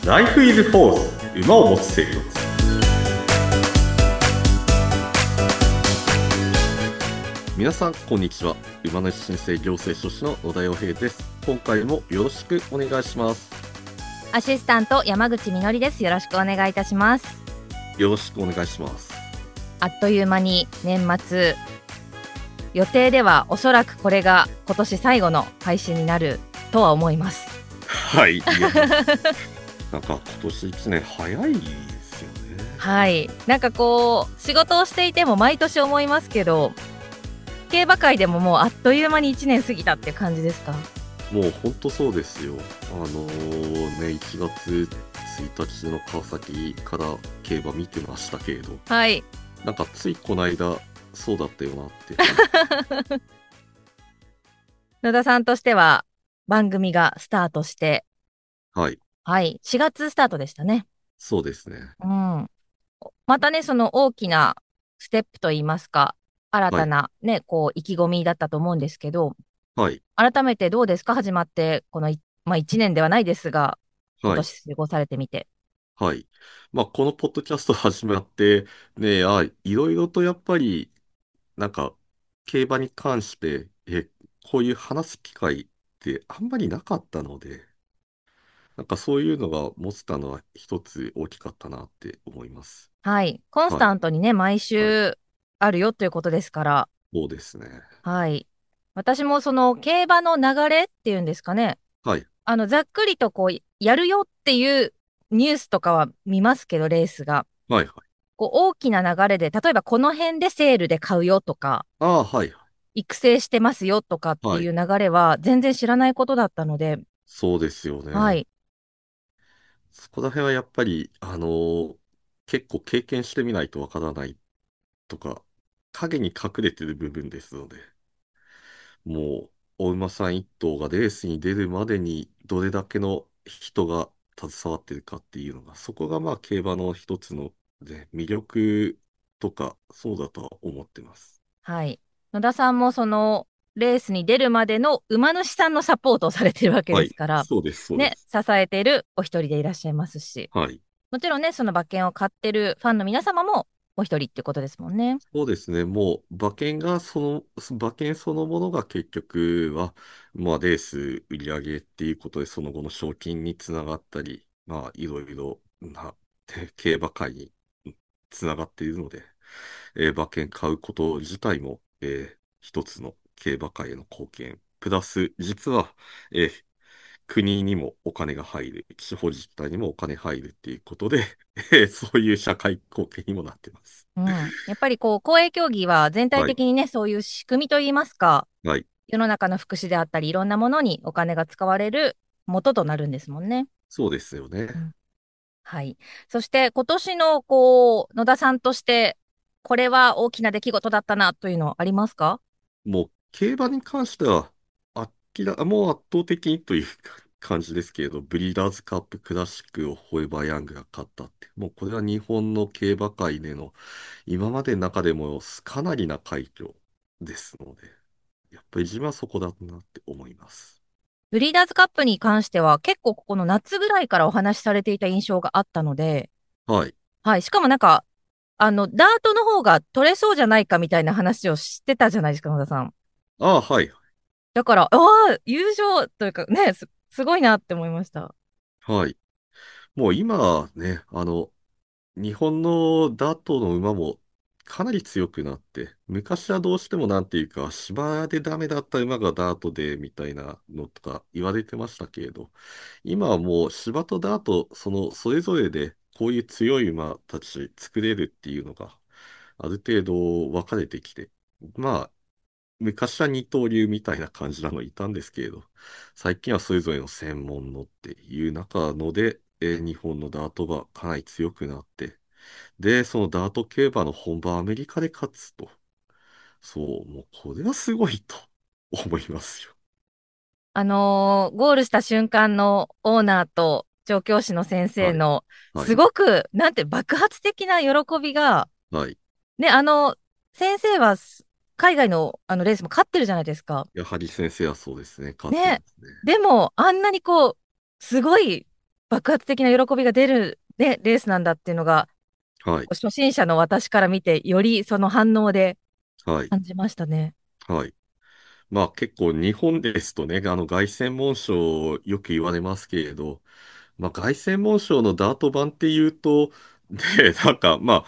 ライフイズフォース馬を持つ生活。皆さんこんにちは。馬主申請行政書士の野田洋平です。今回もよろしくお願いします。 アシスタント山口みのりです。よろしくお願いいたします。 よろしくお願いします。 あっという間に年末、予定ではおそらくこれが今年最後の配信になるとは思います。 はい。なんか今年1年早いですよね。 はい。なんかこう仕事をしていても毎年思いますけど、競馬界でももうあっという間に1年過ぎたっていう感じですか？ もう本当そうですよ。1月1日の川崎から競馬見てましたけれど、 はい。 なんかついこの間そうだったよなって野田さんとしては番組がスタートして、 はい、 はい、4月スタートでしたね。 そうですね。 うん。またね、その大きなステップといいますか、新はい、 たなね、こう意気込みだったと思うんですけど、 はい、 改めてどうですか？始まって、このまあ1年ではないですが、今はい、 年過ごされてみて。 はい。まあ、このポッドキャスト始まってね、いろいろとやっぱりなんか競馬に関してこういう話す機会ってあんまりなかったので、なんかそういうのが持ってたのは一つ大きかったなって思います。 はい。コンスはい、 タントにね、毎はい、 週あるよということですから、 そうですね。 はい。私もその競馬の流れっていうんですかね、 はい、 ざっくりとこう、やるよっていうニュースとかは見ますけど、レースが。 はい、はい。 こう大きな流れで、例えばこの辺でセールで買うよとか、 はい、 育成してますよとかってはい。 いう流れは全然知らないことだったので、 そうですよね。 はい。 そこら辺はやっぱり、結構経験してみないとわからないとか、影に隠れてる部分ですので、もう、お馬さん一頭がレースに出るまでにどれだけの人が携わってるかっていうのが、そこがまあ競馬の一つの、ね、魅力とか、そうだとは思ってます。 はい。野田さんもそのレースに出るまでの馬主さんのサポートをされてるわけはい、 ですから、 そうです、そうでね、 す。 支えているお一人でいらっしゃいますし、 はい。 もちろんね、その馬券を買ってるファンの皆様もお一人ってことですもんね。 そうですね。もう馬券そのものが結局は、まあレース売り上げっていうことで、その後の賞金につながったり、まあいろいろな、競馬界につながっているので、馬券買うこと自体も、一つの競馬界への貢献。プラス、実は、えー国にもお金が入る、地方自治体にもお金入るっていうことで、そういう社会貢献にもなってます。 うん。やっぱりこう、公営競技は全体はい。 的にね、そういう仕組みといいますか、 はい。 世の中の福祉であったり、いろんなものにお金が使われる元となるんですもんね。 そうですよね。 うん。はい。そして今年のこう、野田さんとして、これは大きな出来事だったなというのありますか？ もう、競馬に関しては、もう圧倒的にという感じですけれど、ブリーダーズカップクラシックをフォーエバーヤングが勝ったって、もうこれは日本の競馬界での今までの中でもかなりな快挙ですので、やっぱり自分はそこだなって思います。 ブリーダーズカップに関しては結構ここの夏ぐらいからお話しされていた印象があったので、 はい。 はい。しかもなんか、ダートの方が取れそうじゃないかみたいな話をしてたじゃないですか、野田さん。 はい。 だから、優勝というかね、すごいなって思いました。 はい。もう今ね、日本のダートの馬もかなり強くなって、昔はどうしてもなんていうか、芝でダメだった馬がダートでみたいなのとか言われてましたけれど、今はもう芝とダート、それぞれでこういう強い馬たち作れるっていうのがある程度分かれてきて、まあ、昔は二刀流みたいな感じなのいたんですけれど、最近はそれぞれの専門のっていう中ので、日本のダート馬かなり強くなって、で、そのダート競馬の本場アメリカで勝つと。そう、もうこれはすごいと思いますよ。 ゴールした瞬間のオーナーと調教師の先生はい。 の、すはい。 ごく、なんて爆発的な喜びが、 はい。 ね、先生は海外のレースも勝ってるじゃないですか。 やはり先生はそうですね。勝ってまね。 すね。 でも、あんなにこう、すごい爆発的な喜びが出る、ね、レースなんだっていうのが、 はい。 初心者の私から見て、よりその反応ではい。 感じましたね。 はい。まあ結構日本ですとね、凱旋門賞よく言われますけれど、まあ凱旋門賞のダート版っていうと、で、まあ、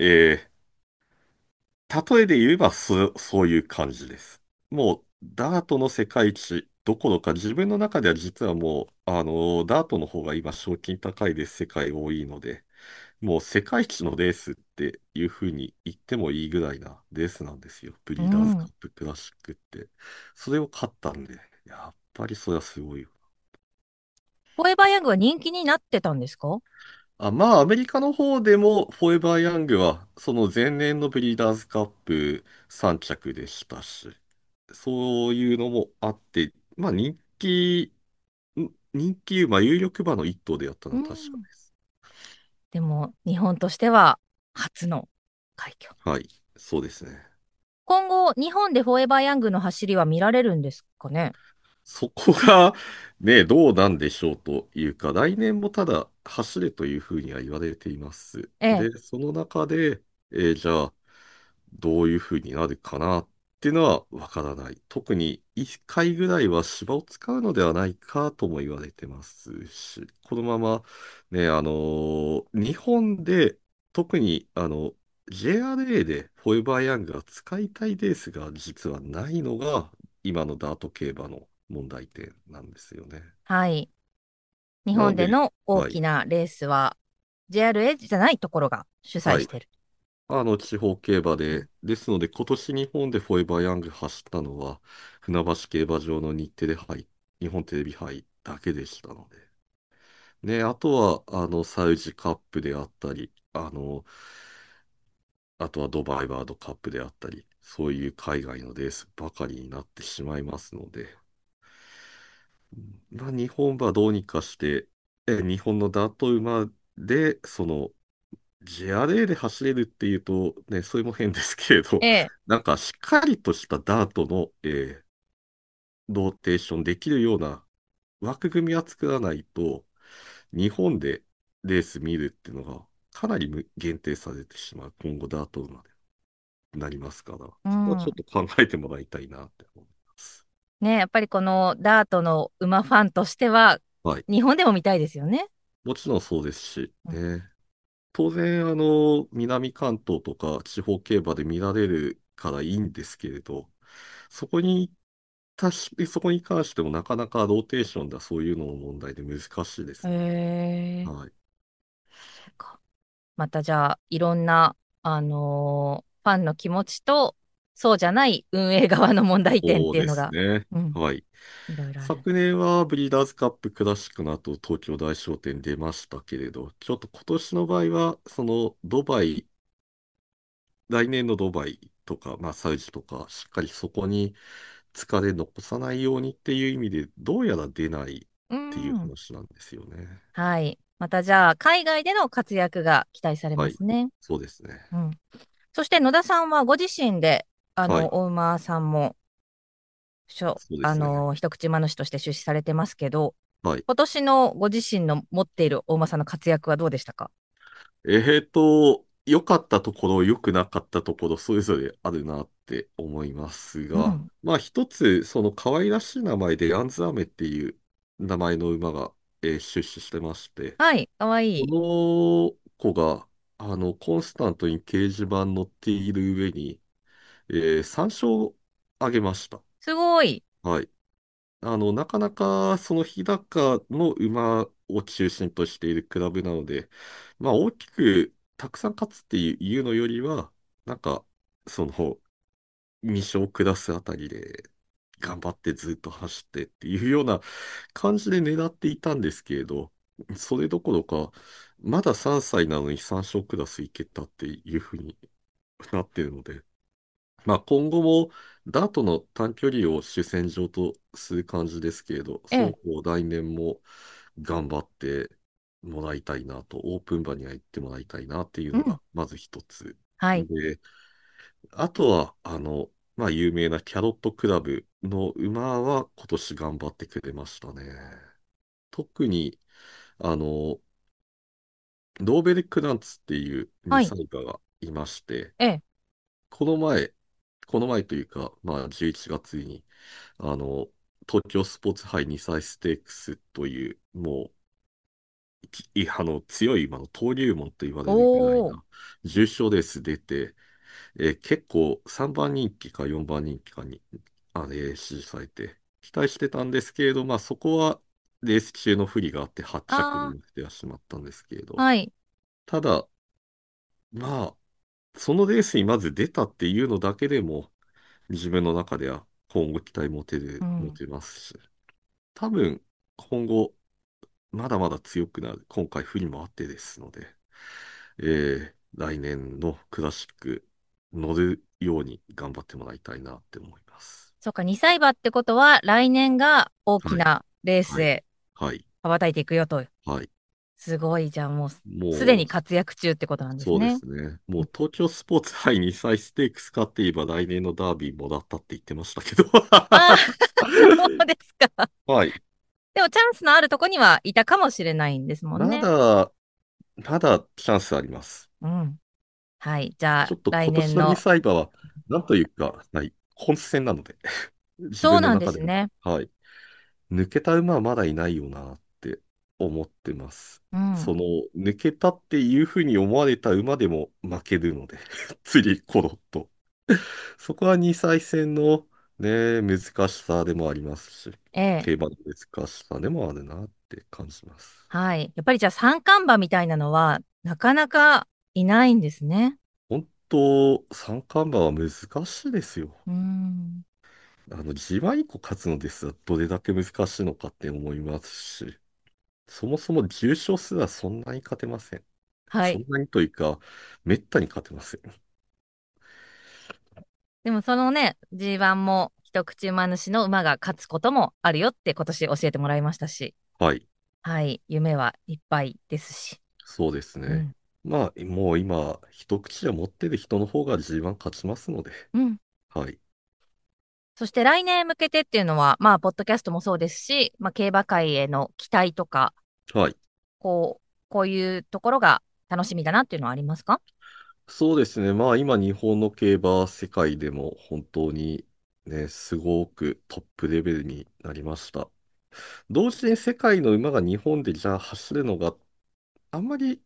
例えで言えばそういう感じです。もうダートの世界一どころか自分の中では実はもう、ダートの方が今賞金高いです、世界多いので、もう世界一のレースっていうふうに言ってもいいぐらいなレースなんですよ。ブリーダーズカうん。 ップクラシックって。それを勝ったんで、やっぱりそれはすごいよ。 フォーエバーヤングは人気になってたんですか？ まあ、アメリカの方でも、フォーエバーヤングは、その前年のブリーダーズカップ3着でしたし、そういうのもあって、まあ、人気馬、有力馬の一頭でやったのは確かうん。 です。 でも、日本としては初の快挙。 はい、そうですね。 今後、日本でフォーエバーヤングの走りは見られるんですかね？ そこがね、どうなんでしょうというか、来年もただ走れというふうには言われています。 ええ。 で、その中で、じゃあ、どういうふうになるかなっていうのはわからない。特に1回ぐらいは芝を使うのではないかとも言われてますし、このままね、日本で特にJRA でフォーエバーヤングが使いたいレースが実はないのが今のダート競馬の問題点なんですよね。 はい。日なので、 本での大はい、 きなレースは JRA じゃないところが主催はい。 してる。 地方競馬うん。 で、ですので、今年日本でフォーエバーヤング走ったのは、船橋競馬場の日テレ杯、日本テレビ杯だけでしたので。ね、あとは、サウジカップであったり、あとはドバイワールドカップであったり、そういう海外のレースばかりになってしまいますので、まあ、日本はどうにかして、日本のダート馬で、JRA で走れるっていうと、ね、それも変ですけれど、 ええ。 なんかしっかりとしたダートの、ローテーションできるような枠組みは作らないと、日本でレース見るっていうのがかなり限定されてしまう、今後ダートまでなりますから、 うん。 そこはちょっと考えてもらいたいなって思います。 ね、やっぱりこのダートの馬ファンとしては、 はい。 日本でも見たいですよね。 もちろんそうですし、 うん。 ね。当然、南関東とか地方競馬で見られるからいいんですけれど、そこにそこに関してもなかなかローテーションだ、そういうのも問題で難しいですへね。 え、 はい。 そうか。またじゃあ、いろんな、ファンの気持ちと、そうじゃない運営側の問題点っそうでていうのが、 すね。 うん、 はい。 いろいろある。 昨年はブリーダーズカップクラシックの後、東京大賞典出ましたけれど、ちょっと今年の場合は、来年のドバイとか、まあ、サウジとか、しっかりそこに疲れ残さないようにっていう意味で、どうやら出ないっうていうん。 話なんですよね。 はい。またじゃあ、海外での活躍が期待されはい。 ますね。 そうですね。 うん。そして野田さんはご自身で、 はい。 お馬さんも、 そうですね。 一口馬主として出資されてますけど、 はい。 今年のご自身の持っているお馬さんの活躍はどうでしたか？ 良かったところ、良くなかったところ、それぞれあるなって思いますが、 うん。 まあ一つ、その可愛らしい名前でヤンズアメっていう名前の馬が、出資してまして、 はい、かわいこい。 の子が、コンスタントに掲示板乗っている上に、3勝あげました。 すごい。 はい。なかなかその日高の馬を中心としているクラブなので、まあ大きくたくさん勝つっていうのよりは、なんか、その2勝クラスあたりで頑張ってずっと走ってっていうような感じで狙っていたんですけれど、それどころか、まだ3歳なのに3勝クラスいけたっていうふうになってるので、まあ、今後もダートの短距離を主戦場とする感じですけれど、 ええ。 その子来年も頑張ってもらいたいなと、オープン馬には行ってもらいたいなっていううん。 のがまず一つ。 はい。 で、あとは、まあ、有名なキャロットクラブの馬は今年頑張ってくれましたね。特に、 あの、ローベル・クランツっていう2 はい。 歳馬がいまして、 ええ。 この前、この前というか、まあ11月に、あの、東京スポーツ杯2歳ステークスという、もう、強い馬の登竜門と言われるぐらいおー。 な重賞レース出て、結構3番人気か4番人気かに、支持されて、期待してたんですけれど、まあそこはレース中の不利があって8着にあなってはしまったんですけれあ、 ど、 はい。 ただ、まあ、そのレースにまず出たっていうのだけでも、自分の中では今後期待持うん。 てますし、多分今後まだまだ強くなる、今回不利もあってですので、来年のクラシック乗るように頑張ってもらいたいなって思います。 そっか、2歳馬ってことは、来年が大きはい。 なレースはい。 へはい。 羽ばたいていくよと。 はい。 すごい、じゃあもうすでもう、 に活躍中ってことなんですそうでね。 すね。もうん、 う東京スポーツ杯2歳ステークス勝って言えば来年のダービーもらったって言ってましたけど。 ああ、そうですか。 はい。 でもチャンスのあるとこにはいたかもしれないんですもんまね。 だ、まだチャンスあります。 うん。はい。じゃあ、 ちょっと来今年の2 年の、 歳馬は、なんというか、はい、本戦なので、自分のそうなんで中でも、 すね。 はい、抜けた馬はまだいないよなって思ってます。 うん。 その、抜けたっていうふうに思われた馬でも負けるので、次、コロッと。そこは2歳戦のね、難しさでもありますし、 ええ。 競馬の難しさでもあるなって感じます。 はい。やっぱりじゃあ三冠馬みたいなのは、なかなかいないんですね。 本当、三冠馬は難しいですよ。 うーん。 G1 以降勝つのですらどれだけ難しいのかって思いますし、そもそも重賞すらそんなに勝てません。 はい。 そんなにというか、めったに勝てません。 でもそのね、G1 も一口馬主の馬が勝つこともあるよって今年教えてもらいましたし、 はい、 はい。夢はいっぱいですし。 そうですね。 うん。 まあ、もう今、一口を持ってる人の方が G1 勝ちますので、 うん。 はい、 そして来年向けてっていうのは、まあ、ポッドキャストもそうですし、まあ、競馬界への期待とか、 はい。 こういうところが楽しみだなっていうのはありますか？ そうですね。まあ今日本の競馬世界でも本当にね、すごくトップレベルになりました。同時に世界の馬が日本でじゃあ走るのがあんまり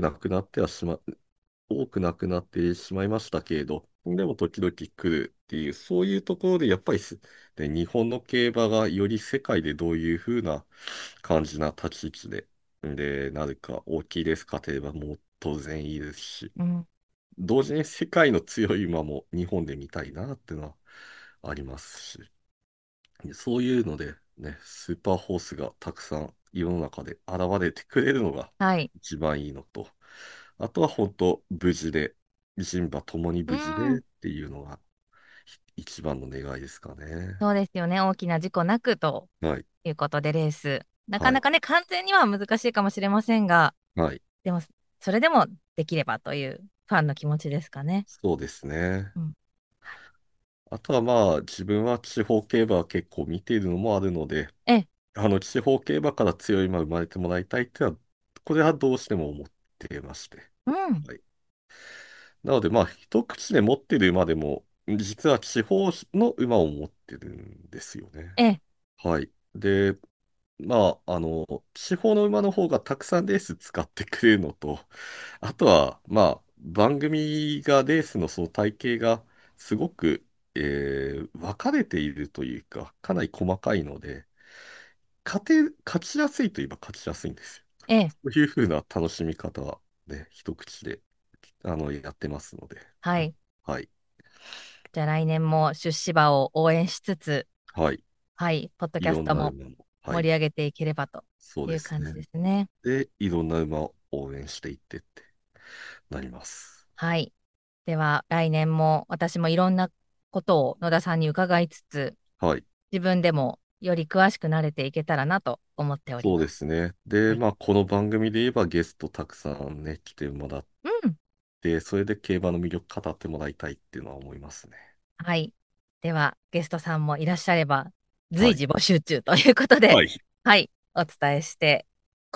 多くなくなってしまいましたけれど、でも時々来るっていう、そういうところでやっぱりね、日本の競馬がより世界でどういう風な感じな立ち位置でなるか、大きいレース勝てればもう当然いいですし、 うん。 同時に世界の強い馬も日本で見たいなっていうのはありますし、そういうのでね、スーパーホースがたくさん世の中で現れてくれるのがはい。 一番いいのと、あとは本当無事で、人馬ともにう無事でん。 っていうのが一番の願いですかね。 そうですよね。大きな事故なくとはい。 いうことでレース。なかはい。 なかね、完全には難しいかもしれませんが、 はい。 でも、それでもできればというファンの気持ちですかね。 そうですね。 うん。はい。 あとはまあ、自分は地方競馬は結構見ているのもあるので、 ええ、 地方競馬から強い馬生まれてもらいたいっていうのは、これはどうしても思っていまして。 うん。 はい。なので、まあ、一口で持ってる馬でも、実は地方の馬を持ってるんですよね。 ええ、 はい。で、まあ、地方の馬の方がたくさんレース使ってくれるのと、あとは、まあ、番組がレースのその体系がすごく、分かれているというか、かなり細かいので、勝ちやすいといえば勝ちやすいんですよ。 ええ。 そういうふうな楽しみ方はね、一口で、やってますので。 はい。 はい。 じゃあ来年も出資馬を応援しつつ、 はい。 はい、ポッドキいろんャストもな馬も。はい。 盛り上げていければとそういう感じですね。 ですね。 で、いろんな馬を応援していってってなります。 はい。では来年も私もいろんなことを野田さんに伺いつつ、 はい。 自分でもより詳しくなれていけたらなと思っておりそうます。 ですね。で、 はい。 まあ、この番組で言えばゲストたくさんね、来てもらっうん。 て、それで競馬の魅力語ってもらいたいっていうのは思いますね。 はい。では、ゲストさんもいらっしゃれば、 はい。 随時募集中ということで、 はい。 はい、お伝えして、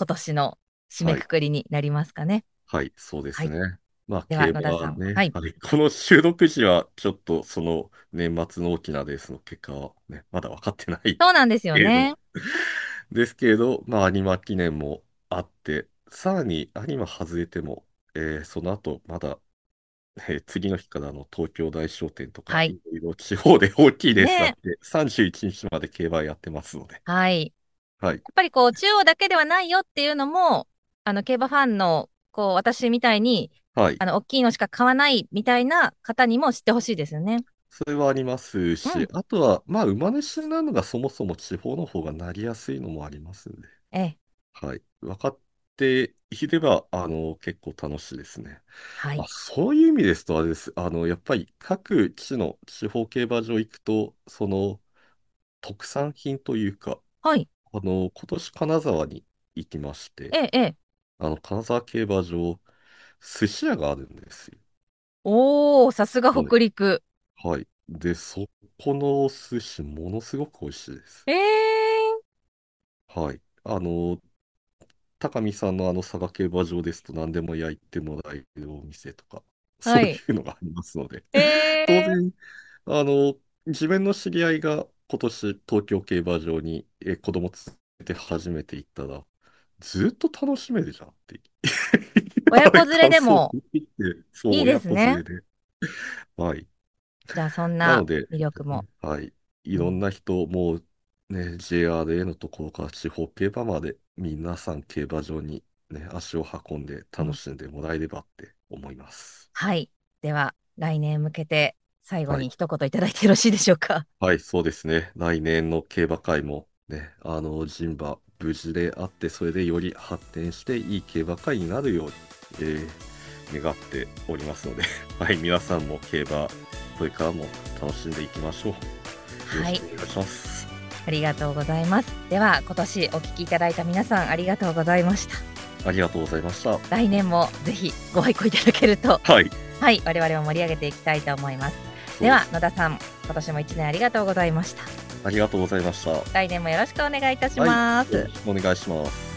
今年の締めはい。 くくりになりますかね。 はい、そうではい。 すね。まあ、 では競野田さん、 馬はね、 はい。 はい、この収録時は、ちょっとその年末の大きなレースの結果はね、まだ分かってないそうなんですよけれど、 ね。 ですけれど、まあ、有馬記念もあって、さらに有馬外れても、その後、まだ、次の日から東京大商店とか、 はい。 いろいろ地方で大きいレースあっね。 て、31日まで競馬やってますので、 はい。 はい。 やっぱりこう、中央だけではないよっていうのも、競馬ファンの、こう、私みたいに、 はい。 大きいのしか買わないみたいな方にも知ってほしいですよね。 それはありますし、 うん。 あとは、まあ、馬主になるのがそもそも地方の方がなりやすいのもありますんで、 ええ。 はい。分かっていれば、結構楽しいですね。あ、 はい。 そういう意味ですと、あれです。やっぱり各地の地方競馬場行くと、その特産品というか、 はい。 今年金沢に行きまして、 ええ、ええ。 金沢競馬場、寿司屋があるんですよ。 おー、さすがはい。 北陸。 はい。で、そこのお寿司、ものすごく美味しいです。 ええ。 はい。高見さんの佐賀競馬場ですと何でも焼いてもらえるお店とか、そういはい。 うのがありますので、 え当え。 然、あの、自分の知り合いが今年東京競馬場に子供連れて初めて行ったら、ずっと楽しめるじゃんって親子連れ感想をでも聞いて、そう、 いいで親すね。 子連れで。はい。 じゃあ、そんななので、 魅力も。 はい。いろんうん。 な人、もうね、JRA のところから地方競馬まで、皆さん競馬場にね、足を運んでうん。 楽しんでもらえればって思います。 はい。では、来年向けて最後はい。 に一言いただいてよろしいでしょうか。 はい、そうですね。来年の競馬会もね、人馬無事であって、それでより発展していい競馬会になるように、願っておりますので、はい、皆さんも競馬、これからも楽しんでいきましょう。よろはい。 しくお願いします。 ありがとうございます。では、今年お聞きいただいた皆さん、ありがとうございました。 ありがとうございました。 来年もぜひご愛顧いただけると、 はい、 はい、我々も盛り上げていきたいと思います。では、 そうです。 野田さん、今年も1年ありがとうございました。 ありがとうございました。 来年もよろしくお願いいたしはい、よます。 ろしくお願いします。